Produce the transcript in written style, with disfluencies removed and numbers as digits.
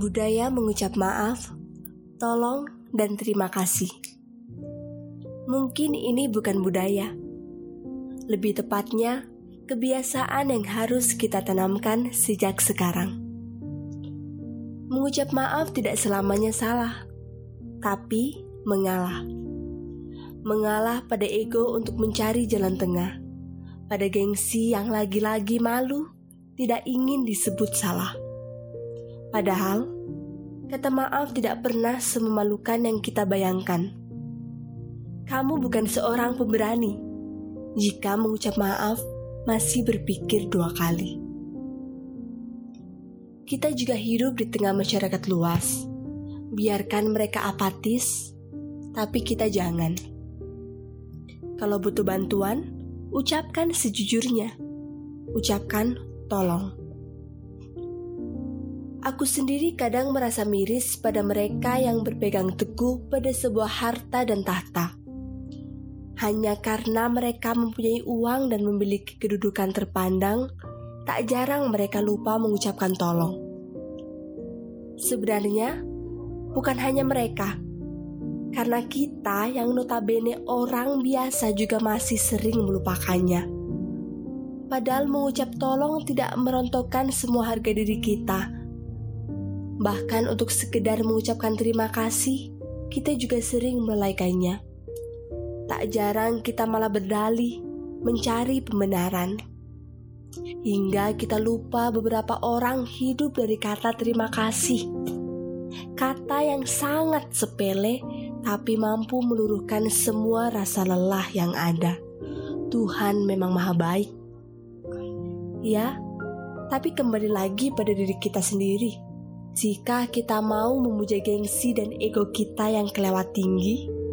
Budaya mengucap maaf, tolong, dan terima kasih. Mungkin ini bukan budaya. Lebih tepatnya, kebiasaan yang harus kita tanamkan sejak sekarang. Mengucap maaf tidak selamanya salah, tapi mengalah. Mengalah pada ego untuk mencari jalan tengah, pada gengsi yang lagi-lagi malu, tidak ingin disebut salah. Padahal, kata maaf tidak pernah sememalukan yang kita bayangkan. Kamu bukan seorang pemberani jika mengucap maaf masih berpikir 2 kali. Kita juga hidup di tengah masyarakat luas. Biarkan mereka apatis, tapi kita jangan. Kalau butuh bantuan, ucapkan sejujurnya. Ucapkan tolong. Aku sendiri kadang merasa miris pada mereka yang berpegang teguh pada sebuah harta dan tahta. Hanya karena mereka mempunyai uang dan memiliki kedudukan terpandang, tak jarang mereka lupa mengucapkan tolong. Sebenarnya, bukan hanya mereka, karena kita yang notabene orang biasa juga masih sering melupakannya. Padahal mengucap tolong tidak merontokkan semua harga diri kita. Bahkan untuk sekedar mengucapkan terima kasih, kita juga sering melalaikannya. Tak jarang kita malah berdalih mencari pembenaran. Hingga kita lupa beberapa orang hidup dari kata terima kasih. Kata yang sangat sepele, tapi mampu meluruhkan semua rasa lelah yang ada. Tuhan memang maha baik. Ya, tapi kembali lagi pada diri kita sendiri. Jika kita mau memuja gengsi dan ego kita yang kelewat tinggi,